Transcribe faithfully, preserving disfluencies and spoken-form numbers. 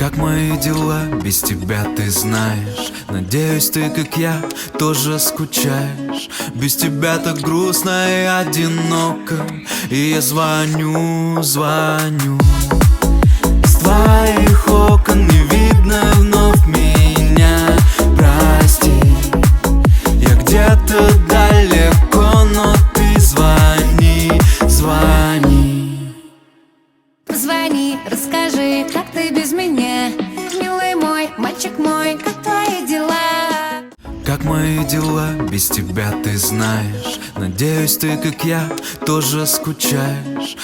Как мои дела без тебя, ты знаешь. Надеюсь, ты, как я, тоже скучаешь. Без тебя так грустно и одиноко. И я звоню, звоню. С твоих окон не видно вновь меня. Прости, я где-то далеко, но ты звони, звони. Позвони, расскажи, как ты без меня. Милый мой, мальчик мой, как твои дела? Как мои дела без тебя, ты знаешь. Надеюсь, ты, как я, тоже скучаешь.